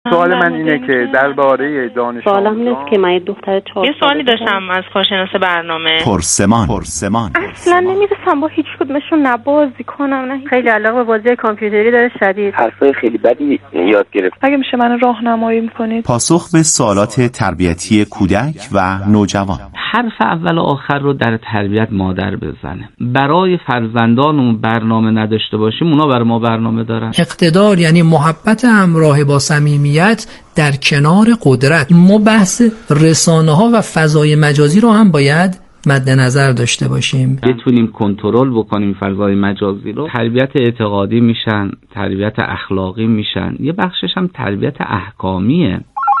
سوال من اینه که درباره دانش سوالم نیست که من یه دختر 4 یه سوالی داشتم از کارشناس برنامه. پرسمان اصلا نمیرسم با هیچ کدومشون نه بازی کنم نه خیلی علاقه به بازی کامپیوتری داره شدید. حرفای خیلی بدی یاد گرفت. اگه میشه من راهنمایی میکنید؟ پاسخ به سوالات تربیتی کودک و نوجوان. حرف اول و آخر رو در تربیت مادر بزنه. برای فرزندانمون برنامه نداشته باشیم اونا برای ما برنامه دارن. اقتدار یعنی محبت همراه با صمیمیت در کنار قدرت. ما بحث رسانه ها و فضای مجازی رو هم باید مد نظر داشته باشیم. بتونیم کنترل بکنیم فضای مجازی رو. تربیت اعتقادی میشن، تربیت اخلاقی میشن، یه بخشش هم تربیت احکامیه.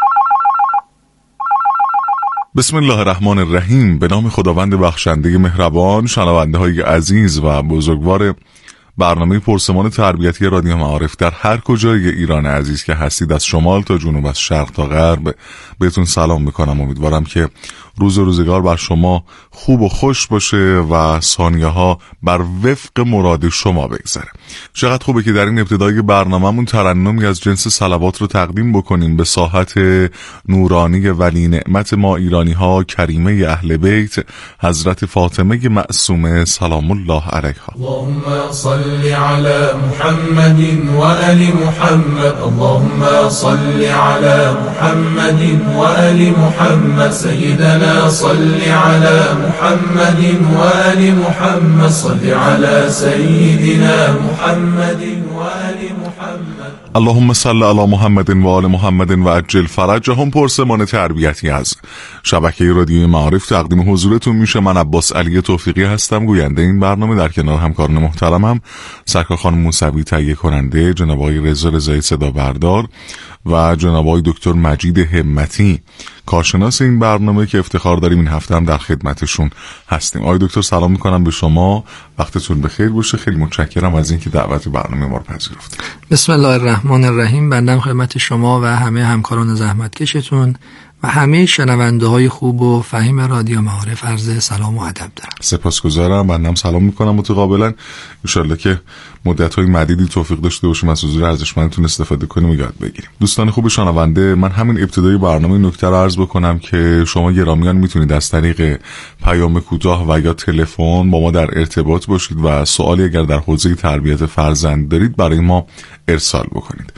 بسم الله الرحمن الرحیم. به نام خداوند بخشنده مهربان. شنونده های عزیز و بزرگوار برنامه پرسمان تربیتی رادیو معارف در هر کجای ایران عزیز که هستید، از شمال تا جنوب، از شرق تا غرب، بهتون سلام میکنم. امیدوارم که روز و روزگار بر شما خوب و خوش باشه و ثانیه ها بر وفق مراد شما بگذره. چقدر خوبه که در این ابتدای برنامه‌مون ترنمی از جنس صلوات رو تقدیم بکنیم به ساحت نورانی ولی نعمت ما ایرانی ها، کریمه اهل بیت حضرت فاطمه معصومه سلام الله علیها. اللهم صل علی محمد و آل محمد. اللهم صل علی محمد و آل محمد. سیدنا صل علی محمد و آل محمد. صل علی سیدنا محمد و آل محمد. اللهم صل علی محمد و آل محمد و عجل فرجهم. پرسمان تربیتی از شبکه رادیوی معارف تقدیم حضورتون میشه. من عباس علی توفیقی هستم، گوینده این برنامه، در کنار همکاران محترمم سرکار خانم موسوی تهیه کننده، جناب آقای رضا رضایی صدا بردار و جناب آقای دکتر مجید همتی کارشناس این برنامه که افتخار داریم این هفته هم در خدمتشون هستیم. آقای دکتر سلام میکنم به شما، وقتتون بخیر باشه. خیلی متشکرم از اینکه دعوت برنامه ما رو پذیرفتید. بسم الله الرحمن الرحیم. بنده خدمت شما و همه همکاران زحمتکشتون و همه شنونده های خوب و فهیم رادیو معارف عرض سلام و ادب دارم. سپاسگزارم. بنده سلام میکنم متقابلا. ان شاءالله که مدت های مدیدی توفیق داشته باشیم از حضور ارزشمندتون استفاده کنیم و یاد بگیریم. دوستان خوب شنونده، من همین ابتدای برنامه نکته رو عرض بکنم که شما گرامیان میتونید از طریق پیام کوتاه و یا تلفن با ما در ارتباط باشید و سوالی اگر در حوزه تربیت فرزند دارید برای ما ارسال بکنید.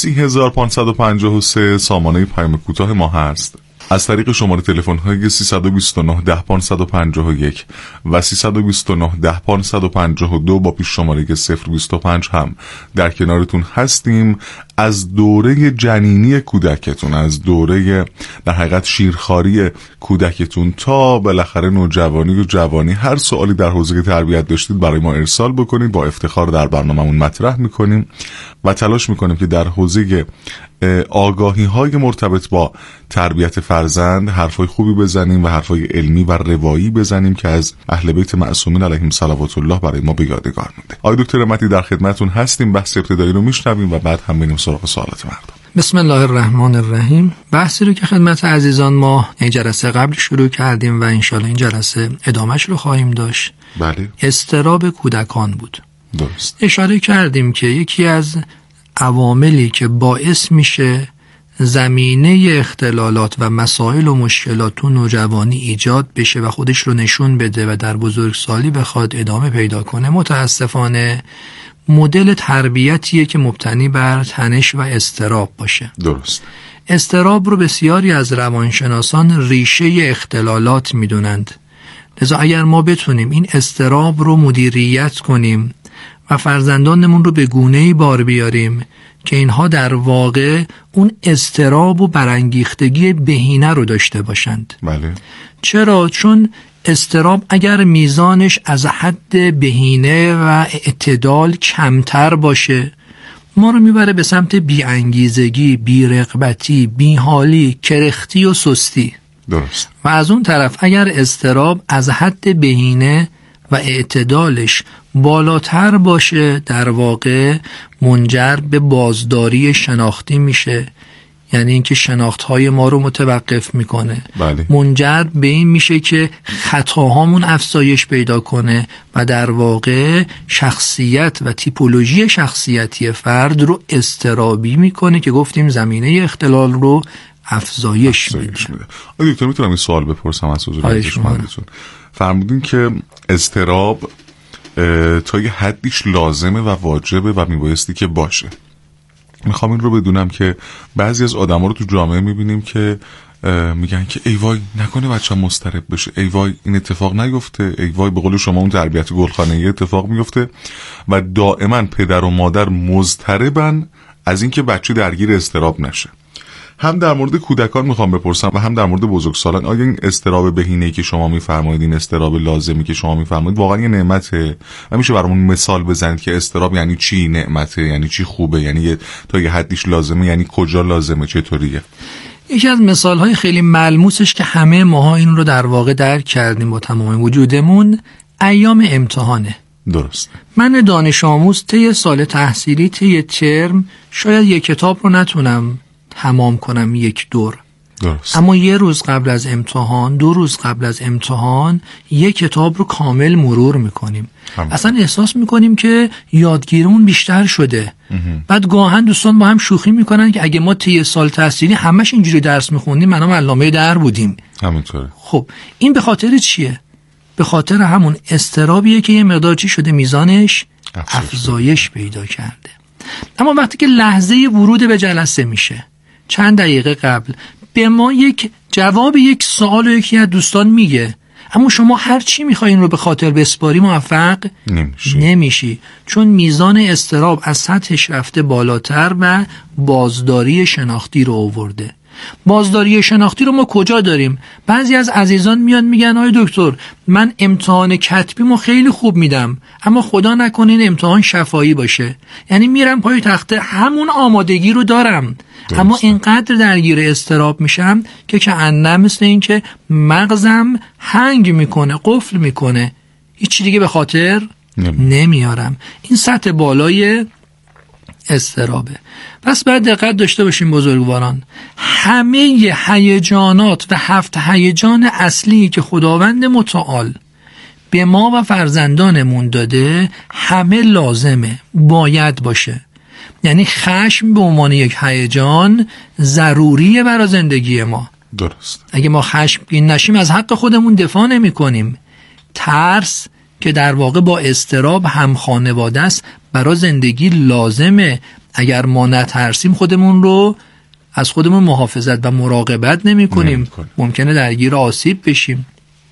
30553 سامانه پیام کوتاه ما هست. از طریق شماره تلفن های 329 10 551 و 329 10 552 با پیش شماره 025 هم در کنارتون هستیم. از دوره جنینی کودکتون، از دوره در حقیقت شیرخواری کودکتون تا بالاخره نوجوانی و جوانی، هر سوالی در حوزه تربیت داشتید برای ما ارسال بکنید. با افتخار در برنامه‌مون مطرح میکنیم و تلاش میکنیم که در حوزه آگاهی های مرتبط با تربیت فرزند حرفای خوبی بزنیم و حرفای علمی و روایی بزنیم که از اهل بیت معصومین علیهم صلوات الله برای ما به یادگار مونده. آقای دکتر همتی در خدمتتون هستیم. بحث ابتدایی رو میشنویم و بعد هم بریم سراغ سوالات مردم. بسم الله الرحمن الرحیم. بحثی رو که خدمت عزیزان ما این جلسه قبل شروع کردیم و انشالله این جلسه ادامهش رو خواهیم داشت. بله. اضطراب کودکان بود. درست. اشاره کردیم که یکی از عواملی که باعث میشه زمینه اختلالات و مسائل و مشکلات تو نوجوانی ایجاد بشه و خودش رو نشون بده و در بزرگسالی بخواد ادامه پیدا کنه، متاسفانه مدل تربیتیه که مبتنی بر تنش و اضطراب باشه. درست. اضطراب رو بسیاری از روانشناسان ریشه اختلالات میدونند. لذا اگر ما بتونیم این اضطراب رو مدیریت کنیم و فرزندانمون رو به گونه‌ای بار بیاریم که اینها در واقع اون اضطراب و برانگیختگی بهینه رو داشته باشند. بله. چرا؟ چون اضطراب اگر میزانش از حد بهینه و اعتدال کمتر باشه ما رو میبره به سمت بی‌انگیزگی، بی‌رغبتی، بی‌حالی، کرختی و سستی. درست. و از اون طرف اگر اضطراب از حد بهینه و اعتدالش بالاتر باشه در واقع منجر به بازداری شناختی میشه، یعنی اینکه شناخت‌های ما رو متوقف میکنه. بله. منجر به این میشه که خطاهامون افزایش پیدا کنه و در واقع شخصیت و تیپولوژی شخصیتی فرد رو اضطرابی میکنه که گفتیم زمینه اختلال رو افزایش میده. دکتر میتونم این سوال بپرسم از حضور شما؟ فرمودین که اضطراب تا یه حدیش لازمه و واجبه و میبایستی که باشه. میخوام این رو بدونم که بعضی از آدم ها رو تو جامعه میبینیم که میگن که ای وای نکنه بچه هم مضطرب بشه، ای وای این اتفاق نیفته، ای وای به قول شما اون تربیت گلخانه‌ای اتفاق میفته و دائما پدر و مادر مضطربن از اینکه بچه درگیر اضطراب نشه. هم در مورد کودکان میخوام بپرسم و هم در مورد بزرگسالان، آیا این اضطراب بهینه‌ای که شما میفرمایید، این اضطراب لازمی که شما میفرمایید واقعا یه نعمته و میشه برامون مثال بزنید که اضطراب یعنی چی نعمته، یعنی چی خوبه، یعنی تا یه حدیش لازمه، یعنی کجا لازمه، چطوریه؟ یکی از مثال‌های خیلی ملموسش که همه ماها این رو در واقع درک کردیم با تمام وجودمون، ایام امتحانه. درست. من دانش آموز طی سال تحصیلی، طی ترم شاید یک کتاب رو نتونم تمام کنم یک دور. درست. اما یه روز قبل از امتحان، 2 روز قبل از امتحان یک کتاب رو کامل مرور میکنیم. اصلا احساس میکنیم که یادگیریمون بیشتر شده. بعد گاهن دوستان با هم شوخی میکنن که اگه ما طی سال تحصیلی همش اینجوری درس میخوندیم منم علامه در بودیم. همینطوره. خب این به خاطر چیه؟ به خاطر همون اضطرابیه که یه مقدار چی شده، میزانش افزایش پیدا کرده. اما وقتی که لحظه ورود به جلسه میشه، چند دقیقه قبل به ما یک جواب یک سوال و یکی از دوستان میگه، اما شما هر چی میخواین رو به خاطر بسپاری موفق نمیشی، چون میزان اضطراب از سطحش رفته بالاتر و بازداری شناختی رو آورده. بازداری شناختی رو ما کجا داریم؟ بعضی از عزیزان میان میگن آقای دکتر من امتحان کتبیمو خیلی خوب میدم اما خدا نکنه این امتحان شفاهی باشه، یعنی میرم پای تخته همون آمادگی رو دارم اما اینقدر درگیر اضطراب میشم که کأنم مثل این که مغزم هنگ میکنه، قفل میکنه، هیچ دیگه به خاطر نمیارم. این سطح بالای اضطرابه. پس باید دقت داشته باشیم بزرگواران، همه هیجانات و 7 هیجان اصلی که خداوند متعال به ما و فرزندانمون داده همه لازمه، باید باشه. یعنی خشم به عنوان یک هیجان ضروریه برای زندگی ما. درست. اگه ما خشمگین نشیم از حق خودمون دفاع نمی کنیم. ترس که در واقع با اضطراب هم خانواده است برای زندگی لازمه. اگر ما نترسیم خودمون رو از خودمون محافظت و مراقبت نمی کنیم، ممکنه درگیر آسیب بشیم.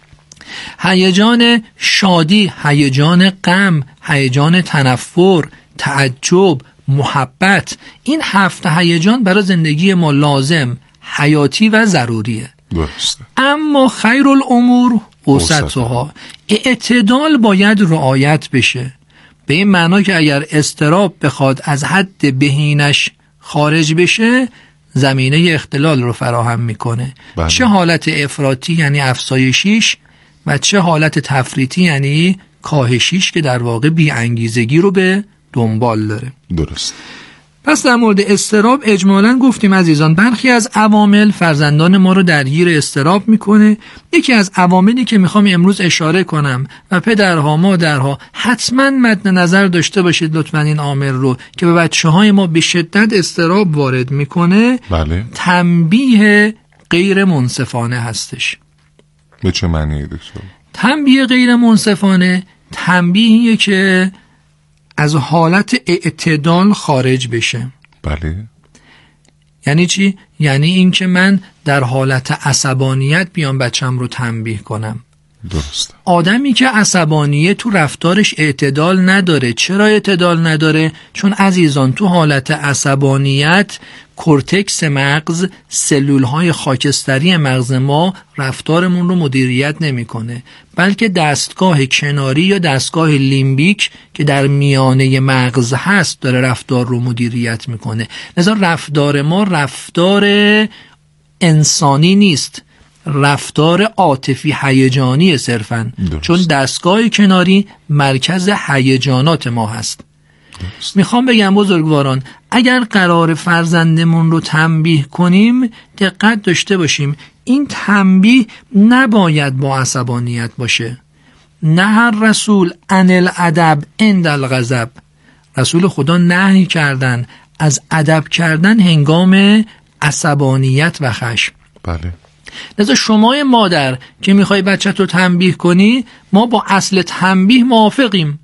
هیجان شادی، هیجان غم، هیجان تنفر، تعجب، محبت، این 7 هیجان برای زندگی ما لازم، حیاتی و ضروریه. درست. اما خیر الامور اوسطها، اعتدال باید رعایت بشه. به این معنا که اگر اضطراب بخواد از حد بهینش خارج بشه زمینه اختلال رو فراهم میکنه. بله. چه حالت افراطی یعنی افزایشیش و چه حالت تفریطی یعنی کاهشیش که در واقع بی انگیزگی رو به دنبال داره. درست. پس در مورد اضطراب اجمالاً گفتیم عزیزان برخی از عوامل فرزندان ما رو درگیر اضطراب میکنه. یکی از عواملی که میخوام امروز اشاره کنم و پدرها مادرها حتما مد نظر داشته باشید لطفاً این عامل رو که به بچه‌های ما به شدت اضطراب وارد میکنه. بله. تنبیه غیر منصفانه هستش. به چه معنی دکتر؟ تنبیه غیر منصفانه تنبیهیه که از حالت اعتدال خارج بشه. بله. یعنی چی؟ یعنی این که من در حالت عصبانیت بیام بچم رو تنبیه کنم. درست. آدمی که عصبانیه تو رفتارش اعتدال نداره. چرا اعتدال نداره؟ چون عزیزان تو حالت عصبانیت کورتکس مغز، سلولهای خاکستری مغز ما رفتارمون رو مدیریت نمیکنه، بلکه دستگاه کناری یا دستگاه لیمبیک که در میانه مغز هست داره رفتار رو مدیریت میکنه. لذا رفتار ما رفتار انسانی نیست، رفتار عاطفی هیجانی صرفاً، چون دستگاه کناری مرکز هیجانات ما هست. میخوام بگم بزرگواران، اگر قرار فرزندمون رو تنبیه کنیم دقت داشته باشیم، این تنبیه نباید با عصبانیت باشه. نهر رسول عن الادب عند الغضب، رسول خدا نهی کردن از ادب کردن هنگام عصبانیت و خشم. بله. لذا شما مادر که میخوای بچت رو تنبیه کنی، ما با اصل تنبیه موافقیم،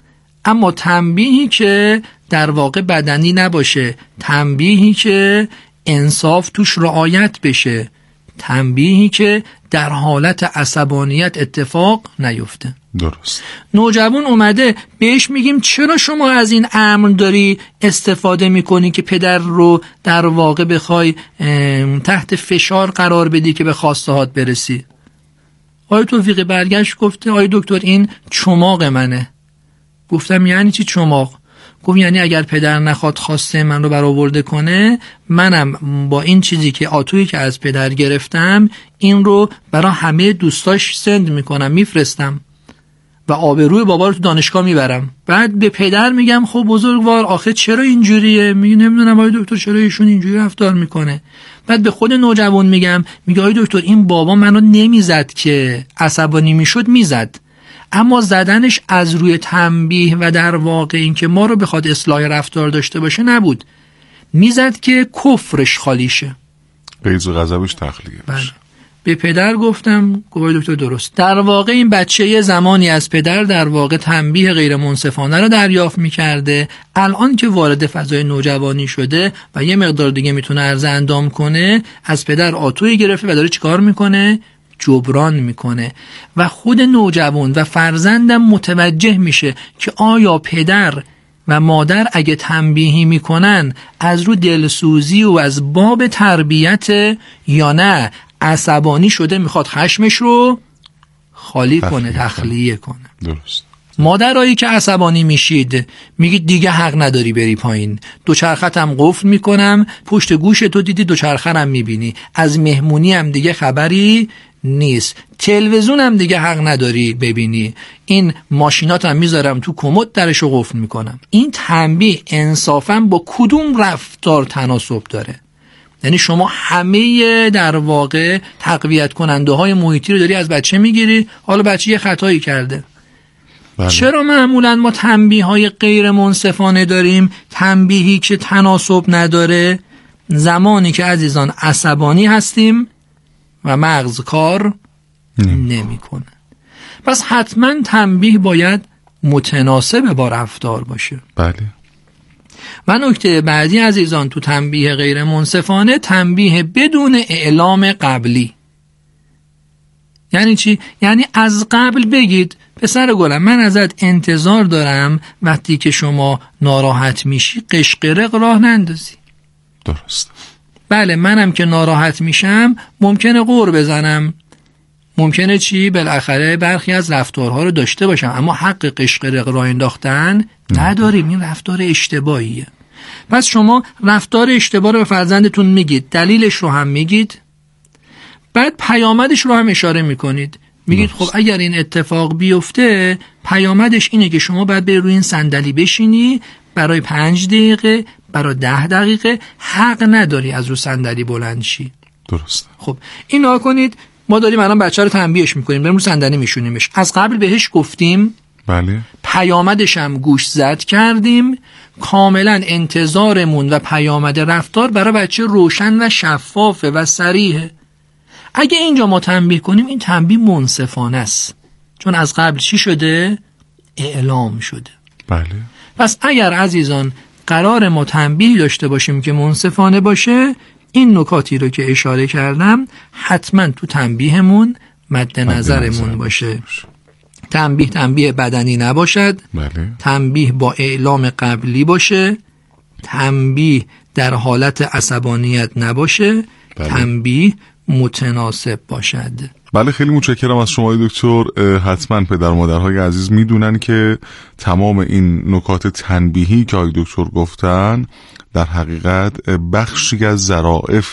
اما تنبیهی که در واقع بدنی نباشه، تنبیهی که انصاف توش رعایت بشه، تنبیهی که در حالت عصبانیت اتفاق نیفته. درست. نوجوان اومده بهش میگیم چرا شما از این امر داری استفاده میکنی که پدر رو در واقع بخوای تحت فشار قرار بدی که به خواسته هات برسی؟ آقای توفیقی برگشت گفته آقای دکتر این چماق منه. گفتم یعنی چی چماق؟ گفت یعنی اگر پدر نخواد خواسته من رو برآورده کنه، منم با این چیزی که آتویی که از پدر گرفتم این رو برای همه دوستاش سند میکنم، میفرستم و آبروی بابا رو تو دانشگاه میبرم. بعد به پدر میگم خب بزرگوار آخه چرا اینجوریه؟ میگه نمیدونم آقای دکتر چرا ایشون اینجوری رفتار میکنه. بعد به خود نوجوان میگم، میگه آقای دکتر این بابا منو نمیزد که عصبانی میشد، میزد، اما زدنش از روی تنبیه و در واقع این که ما رو بخواد اصلاح رفتار داشته باشه نبود، میزد که کفرش خالی شه، غیظ و غضبش تخلیه بشه. بله. به پدر گفتم گفت دکتر درست، در واقع این بچه یه زمانی از پدر در واقع تنبیه غیر منصفانه رو دریافت میکرده، الان که وارد فضای نوجوانی شده و یه مقدار دیگه میتونه عرضه اندام کنه، از پدر آتوی گرفته و داره چیکار میکنه؟ جبران میکنه. و خود نوجوان و فرزندم متوجه میشه که آیا پدر و مادر اگه تنبیهی میکنن از رو دلسوزی و از باب تربیت یا نه عصبانی شده میخواد خشمش رو خالی کنه، تخلیه کنه. درست. مادرایی که عصبانی میشید میگید دیگه حق نداری بری پایین، دوچرختم قفل میکنم، پشت گوش تو دیدی دوچرخرم میبینی، از مهمونی هم دیگه خبری نیست، تلویزیون هم دیگه حق نداری ببینی، این ماشیناتم میذارم تو کمد درشو قفل میکنم. این تنبیه انصافا با کدوم رفتار تناسب داره؟ یعنی شما همه در واقع تقویت کننده های محیطی رو داری از بچه میگیری، حالا بچه یه خطایی کرده. بله. چرا معمولا ما تنبیه های غیر منصفانه داریم؟ تنبیهی که تناسب نداره زمانی که عزیزان عصبانی هستیم و مغز کار نمیکنه. پس حتما تنبیه باید متناسب با رفتار باشه. بله. و نکته بعدی عزیزان تو تنبیه غیر منصفانه، تنبیه بدون اعلام قبلی. یعنی چی؟ یعنی از قبل بگید پسر گلم من ازت انتظار دارم وقتی که شما ناراحت میشی قشقرق راه نندازی. درست. بله منم که ناراحت میشم ممکنه غر بزنم، ممکنه چی؟ بالاخره برخی از رفتارها رو داشته باشم، اما حق قشقرق راه انداختن نداریم، این رفتار اشتباهیه. پس شما رفتار اشتباه رو به فرزندتون میگید، دلیلش رو هم میگید، بعد پیامدش رو هم اشاره میکنید، میگید خب اگر این اتفاق بیفته پیامدش اینه که شما باید بری روی این صندلی بشینی برای 5 دقیقه، برای 10 دقیقه، حق نداری از رو صندلی بلند شی. درست. خب این نگاه کنید، ما داریم الان بچه رو تنبیهش میکنیم، بریم رو صندلی میشونیمش، از قبل بهش گفتیم، بله، پیامدش هم گوش زد کردیم، کاملا انتظارمون و پیامد رفتار برای بچه روشن و شفافه و صریحه. اگه اینجا ما تنبیه کنیم این تنبیه منصفانه است، چون از قبل چی شده؟ اعلام شده. بله. پس اگر عزیزان قرار ما تنبیه داشته باشیم که منصفانه باشه، این نکاتی رو که اشاره کردم حتما تو تنبیهمون مد نظرمون باشه. تنبیه بدنی نباشد. بله. تنبیه با اعلام قبلی باشه. تنبیه در حالت عصبانیت نباشه. بله. تنبیه متناسب باشد. بله، خیلی متشکرم از شما دکتر. حتما پدر مادرهای عزیز میدونن که تمام این نکات تنبیهی که آقای دکتر گفتن در حقیقت بخشی از ظرافت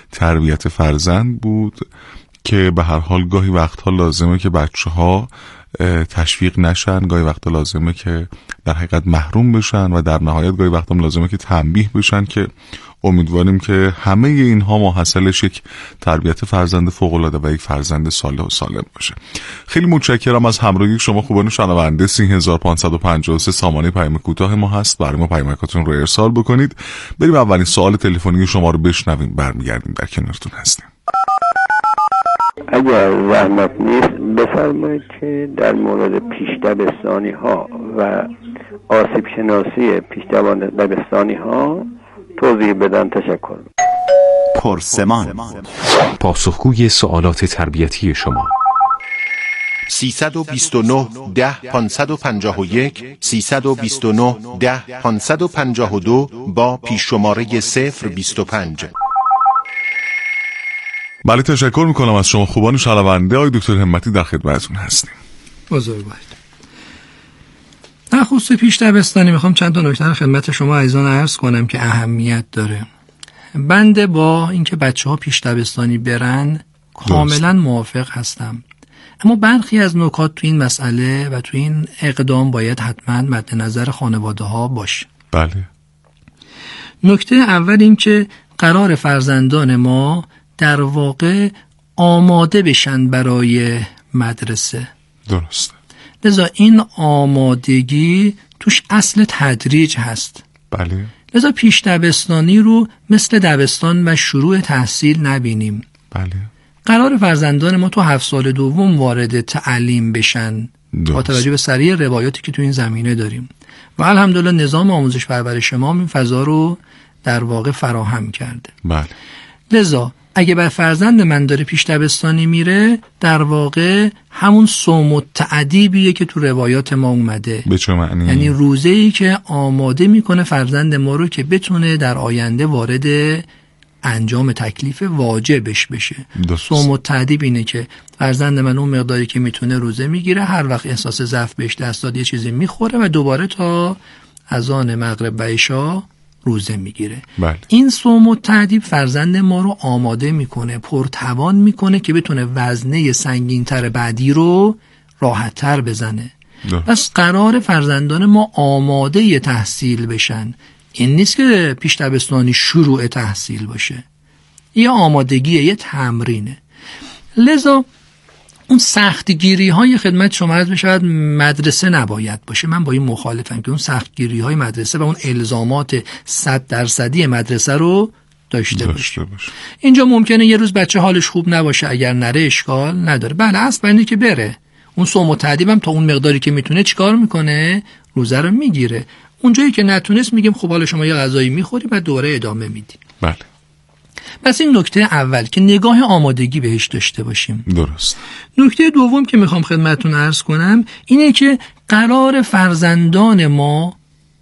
تربیت فرزند بود که به هر حال گاهی وقتها لازمه که بچه‌ها تشویق نشن، گاهی وقتا لازمه که در حقیقت محروم بشن و در نهایت گاهی وقتا لازمه که تنبیه بشن، که امیدواریم که همه اینها محصلش یک تربیت فرزند فوق‌العاده و یک فرزند صالح و سالم باشه. خیلی متشکرم از همراهی شما خوبان شنونده. 3553 سامانه پیام کوتاه ما هست، برای ما پیامکاتون رو ارسال بکنید. بریم اولین سوال تلفنی شما رو بشنویم، برمیگردیم در کنارتون هستیم. اگر زحمت نیست بفرمایید که در مورد پیش‌دبستانی ها و آسیب شناسی پیش‌دبستانی ها توضیح بدن. تشکر. پرسمان. پاسخگوی سوالات تربیتی شما. 329 10 551 329 10 552 با پیش شماره 025. بله، تشکر میکنم از شما خوبان شنونده. آقای دکتر همتی در خدمتتون هستیم. بزرگوارید. در خصوص پیش دبستانی میخوام چند تا نکته خدمت شما عزیزان عرض کنم که اهمیت داره. بنده با اینکه بچه‌ها پیش دبستانی برن کاملا موافق هستم، اما برخی از نکات تو این مسئله و تو این اقدام باید حتما مد نظر خانواده ها باشه. بله. نکته اول این که قرار فرزندان ما در واقع آماده بشن برای مدرسه. درسته. لذا این آمادگی توش اصل تدریج هست. بله. لذا پیش دبستانی رو مثل دبستان و شروع تحصیل نبینیم. بله. قرار فرزندان ما تو 7 سال دوم وارد تعلیم بشن با توجه به سریع روایاتی که تو این زمینه داریم و الحمدلله نظام آموزش پرورش ما این فضا رو در واقع فراهم کرده. بله. لذا اگه بر فرزند من داره پیش دبستانی میره، در واقع همون صوم و تعدیبیه که تو روایات ما اومده. به چه معنی؟ یعنی روزه‌ای که آماده میکنه فرزند ما رو که بتونه در آینده وارد انجام تکلیف واجبش بشه. صوم و تعدیب اینه که فرزند من اون مقداری که میتونه روزه میگیره، هر وقت احساس ضعف بهش دست داد یه چیزی میخوره و دوباره تا اذان مغرب و عشا روزه میگیره. بله. این صوم و تعدیب فرزند ما رو آماده میکنه، پرتوان میکنه که بتونه وزنه سنگین‌تر بعدی رو راحت‌تر بزنه. پس قرار فرزندان ما آماده تحصیل بشن. این نیست که پیش دبستانی شروع تحصیل باشه. یه آمادگیه، یه تمرینه. لذا اون سختگیری های خدمت شما عرض بشود مدرسه نباید باشه. من با این مخالفم که اون سختگیری های مدرسه و اون الزامات 100% مدرسه رو داشته باشه. اینجا ممکنه یه روز بچه حالش خوب نباشه، اگر نره اشکال نداره. بله، اصل اینه که بره. اون صوم و تعدیبم تا اون مقداری که میتونه چیکار میکنه؟ روزه رو میگیره. اونجایی که نتونست میگیم خب حالا شما یه غذایی میخوری بعد دوباره ادامه میدی. بله. پس این نکته اول که نگاه آمادگی بهش داشته باشیم. درست. نکته دوم که میخوام خدمتتون عرض کنم اینه که قرار فرزندان ما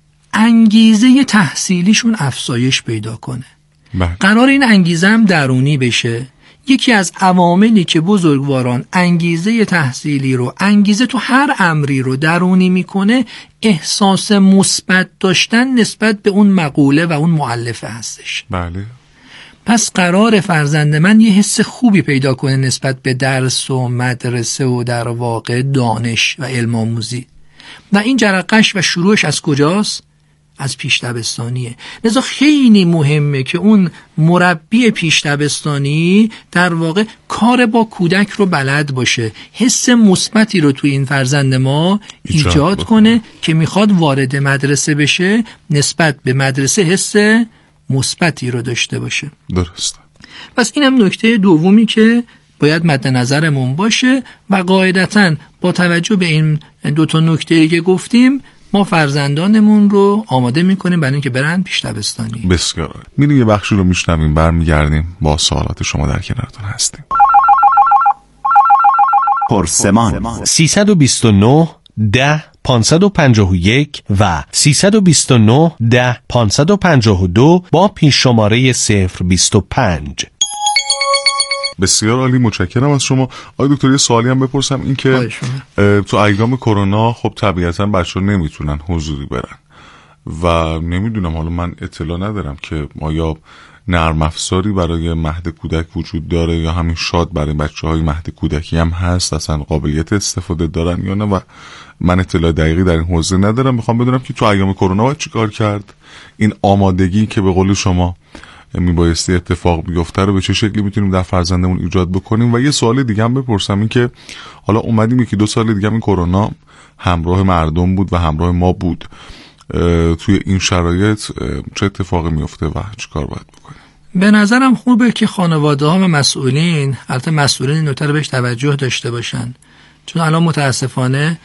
انگیزه تحصیلیشون افزایش پیدا کنه. بله. قرار این انگیزه هم درونی بشه. یکی از عواملی که بزرگواران انگیزه تحصیلی رو، انگیزه تو هر امری رو درونی میکنه، احساس مثبت داشتن نسبت به اون مقوله و اون مؤلفه هستش. بله. پس قرار فرزند من یه حس خوبی پیدا کنه نسبت به درس و مدرسه و در واقع دانش و علم آموزی. و این جرقش و شروعش از کجاست؟ از پیش دبستانیه. لذا خیلی مهمه که اون مربی پیش دبستانی در واقع کار با کودک رو بلد باشه، حس مثبتی رو توی این فرزند ما ایجاد کنه که میخواد وارد مدرسه بشه، نسبت به مدرسه حس مثبتی رو داشته باشه. درست. پس اینم نکته دومی که باید مد نظرمون باشه و قاعدتاً با توجه به این دو تا نکته‌ای که گفتیم ما فرزندانمون رو آماده میکنیم برای اینکه برن پیش دبستانی. بسیار. میریم یه بخشی رو میشنویم، برمیگردیم با سوالات شما در کنارتون هستیم. پرسمان. 329 10 551 و 329 10 552 با پیش شماره 025. بسیار عالی، متشکرم از شما. آقای دکتر یه سوالی هم بپرسم، این که تو ایام کرونا خب طبیعتا بچه‌ها نمیتونن حضوری برن و نمیدونم، حالا من اطلاع ندارم که آیا نرم افزاری برای مهد کودک وجود داره یا همین شاد برای بچه‌های مهد کودکی هم هست، اصلا قابلیت استفاده دارن یا نه؟ و من اطلاع دقیقی در این حوزه ندارم. میخوام بدونم که تو ایام کرونا باید چیکار کرد، این آمادگی که به قول شما میبایستی اتفاق بیفته رو به چه شکلی میتونیم در فرزندمون ایجاد بکنیم. و یه سوال دیگه هم بپرسم، این که حالا اومدیم یکی 2 سال دیگه این کرونا همراه مردم بود و همراه ما بود، توی این شرایط چه اتفاقی میفته و چیکار باید بکنیم؟ به نظرم خوبه که خانواده ها و مسئولین، البته مسئولین این نکته رو بهش توجه داشته باشن، چون الان متاسفانه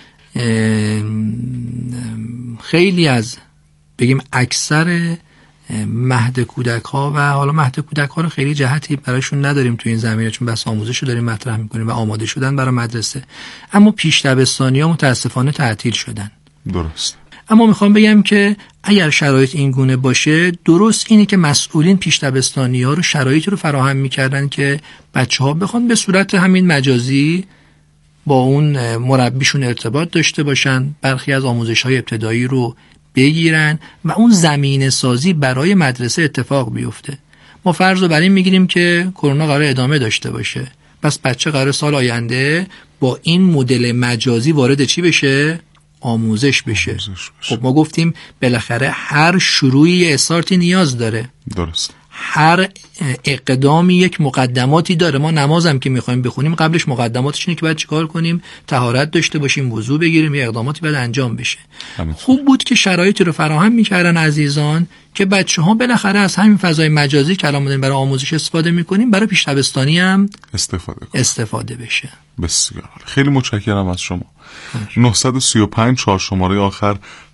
خیلی از بگیم اکثر مهد کودک ها و حالا مهد کودک ها رو خیلی جهتی برایشون نداریم تو این زمینه، چون بس آموزش رو داریم مطرح میکنیم و آماده شدن برای مدرسه، اما پیش دبستانی ها متاسفانه تعطیل شدن. درست. اما میخوام بگم که اگر شرایط این گونه باشه، درست اینه که مسئولین پیش دبستانی ها رو شرایطی رو فراهم میکردن که بچه ها بخوان به صورت همین مجازی با اون مربیشون ارتباط داشته باشن، برخی از آموزش های ابتدایی رو بگیرن و اون زمینه سازی برای مدرسه اتفاق بیفته. ما فرض رو بر این میگیریم که کرونا قرار ادامه داشته باشه، پس بچه قرار سال آینده با این مدل مجازی وارد چی بشه؟ آموزش بشه. خب ما گفتیم بالاخره هر شروعی استارتی نیاز داره. درست. هر اقدامی یک مقدماتی داره. ما نمازم که میخوایم بخونیم قبلش مقدماتش اینه که باید چیکار کنیم؟ طهارت داشته باشیم، وضو بگیریم، یه اقداماتی باید انجام بشه. خوب بود که شرایطی رو فراهم میکردن عزیزان که بچه‌ها بالاخره از همین فضای مجازی که الان برای آموزش استفاده میکنیم برای پیش دبستانی هم استفاده بشه. بسیار خیلی متشکرم از شما. 935 4 شماره آخر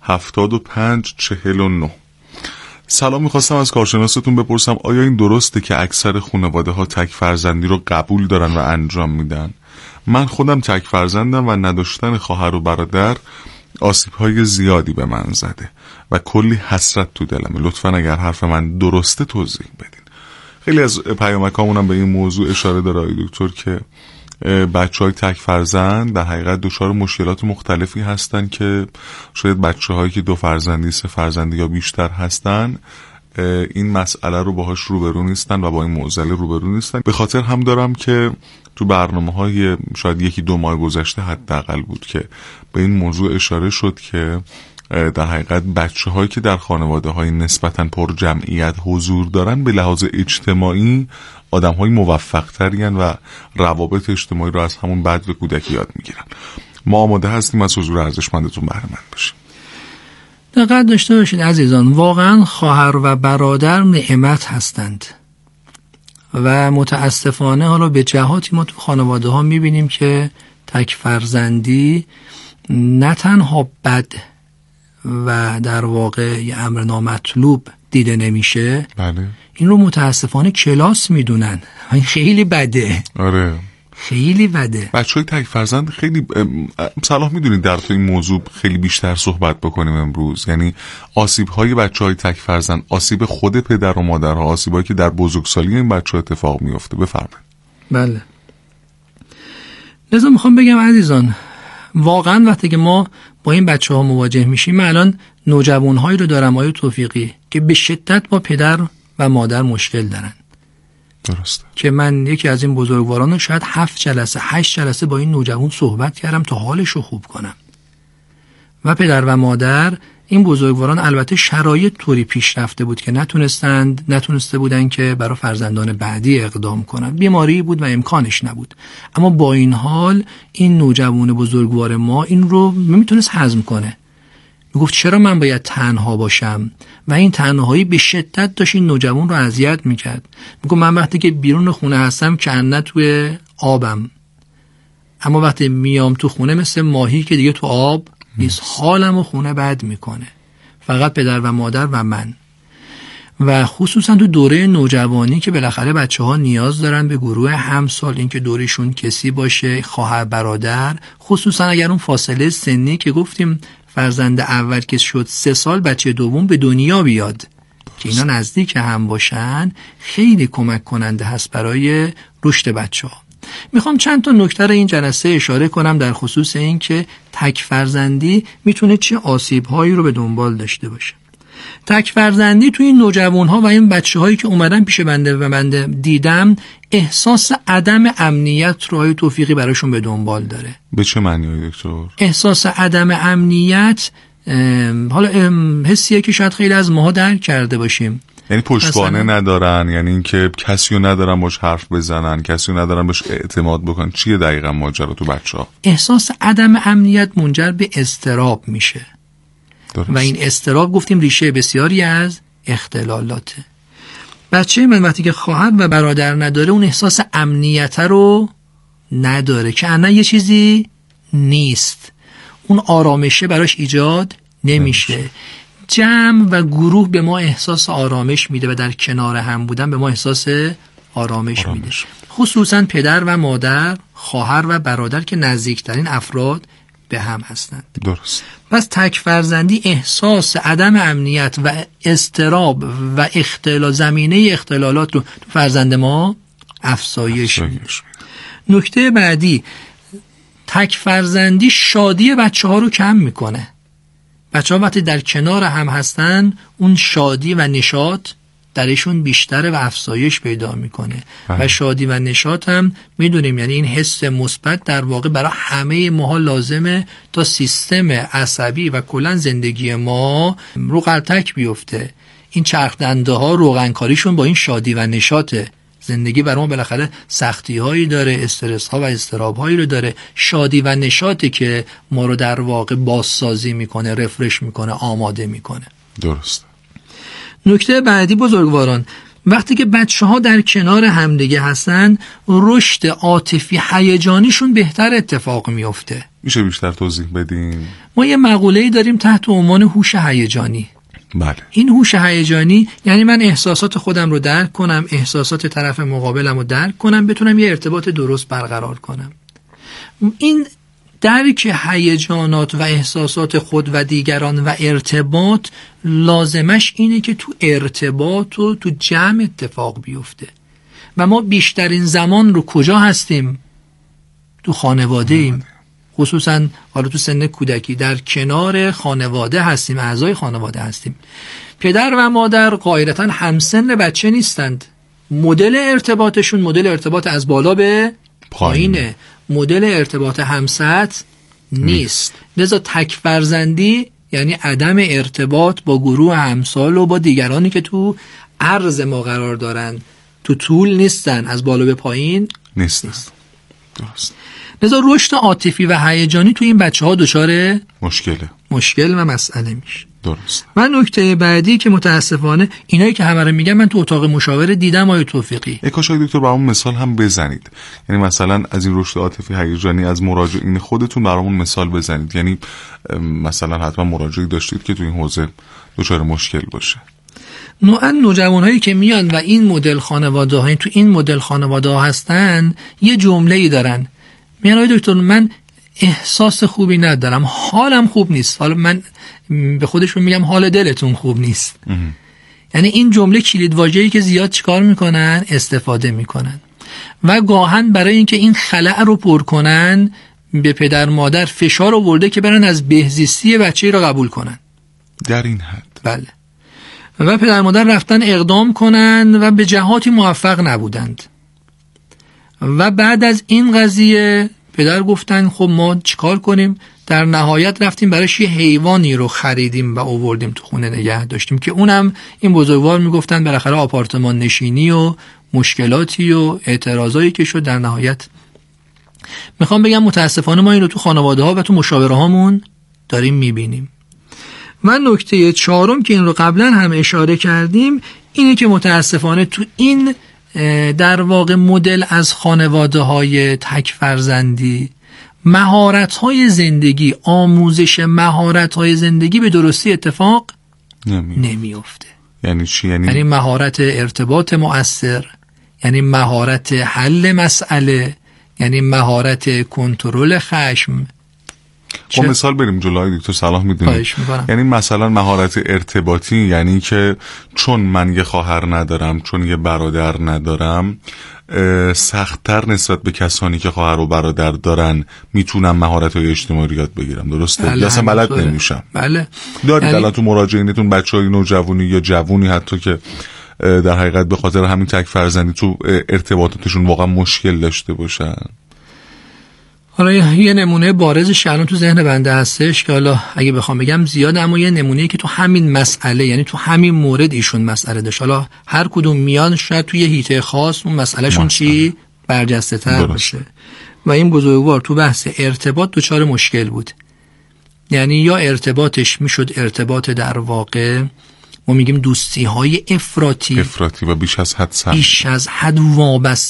7549. سلام، میخواستم از کارشناستون بپرسم آیا این درسته که اکثر خانواده ها تک فرزندی رو قبول دارن و انجام میدن؟ من خودم تک فرزندم و نداشتن خواهر و برادر آسیب‌های زیادی به من زده و کلی حسرت تو دلمه. لطفاً اگر حرف من درسته توضیح بدین. خیلی از پیامکامون هم به این موضوع اشاره داره آقای دکتر که بچه‌های تک فرزند در حقیقت دچار مشکلات مختلفی هستن که شاید بچه‌هایی که 2 فرزندی 3 فرزندی یا بیشتر هستن این مسئله رو باهاش روبرو نیستن و با این معضله روبرو نیستن. به خاطر هم دارم که تو برنامه‌های شاید 1-2 ماه گذشته حداقل بود که به این موضوع اشاره شد که در حقیقت بچه‌هایی که در خانواده‌های نسبتاً پر جمعیت حضور دارن به لحاظ اجتماعی آدم‌های موفق‌ترین و روابط اجتماعی رو از همون بعد به کودکی یاد می‌گیرن. ما آماده هستیم از حضور ارزشمندتون بهره مند بشیم. دقت داشته باشید عزیزان، واقعاً خواهر و برادر نعمت هستند و متاسفانه حالا به جهاتی ما تو خانواده‌ها می‌بینیم که تک فرزندی نه تنها بد و در واقع یه امر نامطلوب دیده نمیشه، بله. این رو متاسفانه کلاس میدونن. این خیلی بده. آره خیلی بده. بچه‌های تک فرزند خیلی صلاح میدونید در تو این موضوع خیلی بیشتر صحبت بکنیم امروز. یعنی آسیب‌های بچه‌های تک فرزند، آسیب خود پدر و مادرها، آسیبایی که در بزرگسالی این بچه‌ها اتفاق میفته. بفرمایید. بله. لذا میخوام بگم عزیزان، واقعا وقتی که ما با این بچه‌ها مواجه میشیم، من الان نوجوان‌هایی رو دارم آقای توفیقی که به شدت با پدر و مادر مشکل دارن. درسته. که من یکی از این بزرگواران رو شاید 7 جلسه 8 جلسه با این نوجوان صحبت کردم تا حالش رو خوب کنم. و پدر و مادر این بزرگواران البته شرایط طوری پیش رفته بود که نتونسته بودن که برای فرزندان بعدی اقدام کنن. بیماری بود و امکانش نبود. اما با این حال این نوجوان بزرگوار ما این رو نمیتونست هضم کنه. میگفت چرا من باید تنها باشم؟ و این تنهایی به شدت داشت این نوجوان رو اذیت میکرد. میگفت من وقتی که بیرون خونه هستم کنه توی آبم، اما وقتی میام تو خونه مثل ماهی که دیگه تو آب نیست، حالم و خونه بد میکنه. فقط پدر و مادر و من. و خصوصا تو دوره نوجوانی که بالاخره بچه‌ها نیاز دارن به گروه همسال، این که دورشون کسی باشه، خواهر برادر، خصوصا اگر اون فاصله سنی که گفتیم فرزند اول که شد 3 سال بچه دوم به دنیا بیاد که اینا نزدیک هم باشن، خیلی کمک کننده هست برای رشد بچه‌ها. میخوام چند تا نکته رو این جلسه اشاره کنم در خصوص این که تک فرزندی میتونه چه آسیب‌هایی رو به دنبال داشته باشه. تک فرزندی توی این نوجوان‌ها و این بچه‌هایی که اومدن پیش بنده و بنده دیدم احساس عدم امنیت رو توفیقی براشون به دنبال داره. به چه معنی دکتر؟ احساس عدم امنیت حالا حسیه که شاید خیلی از ماها درک کرده باشیم. یعنی پشتوانه ندارن، یعنی اینکه کسی رو ندارن باش حرف بزنن، کسی رو ندارن باش اعتماد بکنن. چیه دقیقاً ماجرا تو بچه‌ها؟ احساس عدم امنیت منجر به اضطراب میشه. درست. و این اضطراب گفتیم ریشه بسیاری از اختلالاته. بچه من وقتی که خواهر و برادر نداره اون احساس امنیت رو نداره که انا یه چیزی نیست، اون آرامشه براش ایجاد نمیشه. جمع و گروه به ما احساس آرامش میده و در کنار هم بودن به ما احساس آرامش میده. خصوصا پدر و مادر، خواهر و برادر که نزدیکترین افراد به هم هستند. درست. پس تک فرزندی احساس عدم امنیت و اضطراب و زمینه اختلالات رو تو فرزند ما افزایش میده. نکته بعدی، تک فرزندی شادی بچه‌ها رو کم میکنه. بچه‌ها وقتی در کنار هم هستن اون شادی و نشاط درشون بیشتره و افزایش پیدا میکنه. و شادی و نشاط هم میدونیم یعنی این حس مثبت در واقع برای همه ماها لازمه تا سیستم عصبی و کلا زندگی ما رو قلتک بیفته. این چرخ دنده ها روغنکاریشون با این شادی و نشاطه. زندگی برای ما بالاخره سختی هایی داره، استرس ها و اضطراب هایی رو داره. شادی و نشاطی که ما رو در واقع بازسازی میکنه، رفرش میکنه، آماده میکنه. درست. نکته بعدی بزرگواران، وقتی که بچه‌ها در کنار همدیگه هستن رشد عاطفی هیجانیشون بهتر اتفاق میفته. میشه بیشتر توضیح بدیم؟ ما یه مقوله‌ای داریم تحت عنوان هوش هیجانی. بله. این هوش هیجانی یعنی من احساسات خودم رو درک کنم، احساسات طرف مقابلم رو درک کنم، بتونم یه ارتباط درست برقرار کنم. این درک هیجانات و احساسات خود و دیگران و ارتباط لازمش اینه که تو ارتباط و تو جمع اتفاق بیفته. و ما بیشترین زمان رو کجا هستیم؟ تو خانواده ایم. خصوصا حالا تو سن کودکی در کنار خانواده هستیم، اعضای خانواده هستیم. پدر و مادر قاعدتاً همسن بچه نیستند. مدل ارتباطشون مدل ارتباط از بالا به پایینه، مدل ارتباط همسط نیست. لذا تک فرزندی یعنی عدم ارتباط با گروه همسال و با دیگرانی که تو عرض ما قرار دارن، تو طول نیستن، از بالا به پایین نیست. درست. لذا رشد عاطفی و هیجانی تو این بچه‌ها دچار مشکل و مسئله میشه. درست. و نکته بعدی که متاسفانه اینایی که همه رو میگم من تو اتاق مشاوره دیدم آقای توفیقی. کاش دکتر برامون مثال هم بزنید. یعنی مثلا از این رشد عاطفی هیجانی از مراجعین خودتون برامون مثال بزنید. یعنی مثلا حتما مراجعی داشتید که تو این حوزه دچار مشکل باشه. نوجوان‌هایی که میان و این مدل خانواده‌ها تو این مدل خانواده‌ها هستن یه جمله‌ای دارن. میگن آقای دکتر من احساس خوبی ندارم، حالم خوب نیست. حالا من به خودشون میگم حال دلتون خوب نیست. یعنی این جمله کلید واژه‌ای که زیاد چیکار میکنن؟ استفاده میکنن. و گاهن برای اینکه این خلأ رو پر کنن به پدر مادر فشار آورده که برن از بهزیستی بچه‌ای رو قبول کنن. در این حد. بله. و پدر مادر رفتن اقدام کنن و به جهاتی موفق نبودند. و بعد از این قضیه پدر گفتن خب ما چیکار کنیم؟ در نهایت رفتیم براش یه حیوانی رو خریدیم و آوردیم تو خونه نگه داشتیم که اونم این بزرگوار میگفتن بالاخره آپارتمان نشینی و مشکلاتی و اعتراضایی که شد در نهایت. میخوام بگم متاسفانه ما این رو تو خانواده ها و تو مشاوره هامون داریم میبینیم. و نکته چهارم که این رو قبلا هم اشاره کردیم اینه که متاسفانه تو این در واقع مدل از خانواده های تک فرزندی مهارت های زندگی، آموزش مهارت های زندگی به درستی اتفاق نمیفته. یعنی چی؟ یعنی مهارت ارتباط مؤثر، یعنی مهارت حل مسئله، یعنی مهارت کنترل خشم. خب مثال بریم جلوی دکتر صلاح میدونید. یعنی مثلا مهارت ارتباطی یعنی که چون من یه خواهر ندارم، چون یه برادر ندارم، سخت‌تر نسبت به کسانی که خواهر و برادر دارن میتونم مهارت‌های اجتماعی رو یاد بگیرم، درسته؟ بله، یا اصلا بلد نمیشم. بله. دارید الان تو مراجعینتون بچه‌های نوجوانی یا جوونی حتی که در حقیقت به خاطر همین تک فرزندی تو ارتباطاتشون واقعا مشکل داشته باشن؟ حالا یه نمونه بارزش الان تو ذهن بنده هستش که حالا اگه بخوام بگم زیاد، اما یه نمونه‌ای که تو همین مسئله، یعنی تو همین مورد ایشون مسئله داشت. حالا هر کدوم میان شاید توی هیته خاص اون مسئلهشون چی برجسته تر باشه. و این بزرگوار تو بحث ارتباط دچار مشکل بود. یعنی یا ارتباطش میشد ارتباط در واقع ما میگیم دوستی های افراطی و بیش از حد وابسته